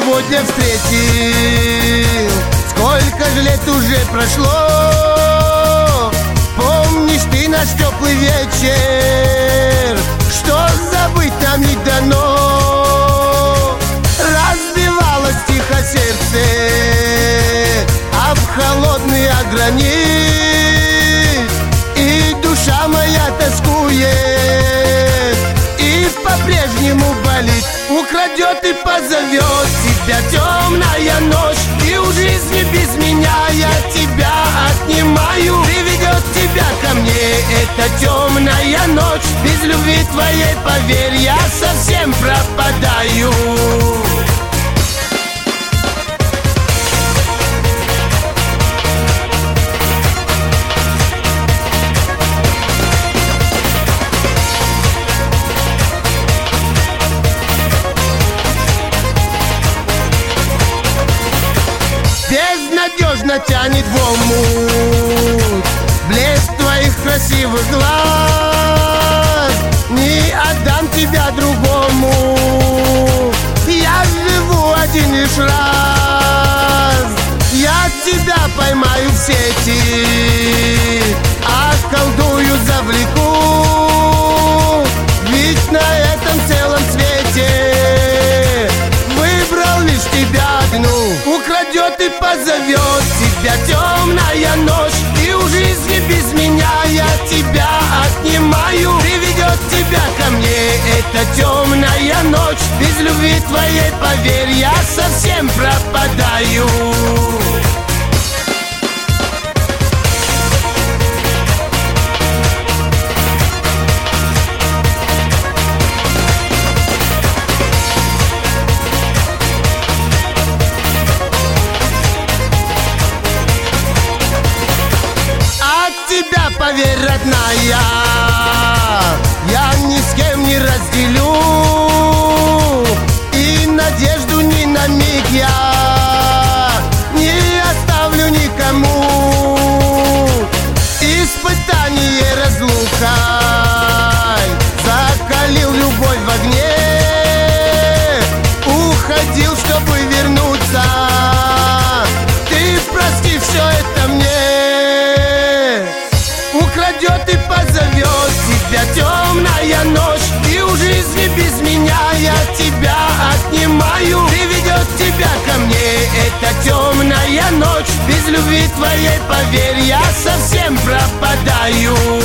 сегодня встретил. Сколько же лет уже прошло, помнишь ты наш теплый вечер, что забыть нам не дано. Разбивалось тихо сердце об холодный гранит, и душа моя тоскует, и по-прежнему болит. Украдет и позовет тебя темная ночь, и у жизни без меня я тебя отнимаю. Приведет тебя ко мне эта темная ночь, без любви твоей, поверь, я совсем пропадаю. Безнадежно тянет в омут блеск твоих красивых глаз. Не отдам тебя другому, я живу один лишь раз. Я тебя поймаю в сети, околдую, завлеку, ведь на этом целом свете выбрал лишь тебя одну. Украдет и позовет тебя темная ночь, и у жизни без меня я тебя отнимаю. Приведет тебя ко мне эта темная ночь, без любви твоей, поверь, я совсем пропадаю. Тебя, поверь, родная, я ни с кем не разделю, и надежду ни на миг я не оставлю никому. Испытание разлукой закалил любовь в огне, уходил, чтобы вернуться. Ты прости все это мне. Украдет и позовет тебя темная ночь, и у жизни без меня я тебя отнимаю. Приведет тебя ко мне эта темная ночь, без любви твоей, поверь, я совсем пропадаю.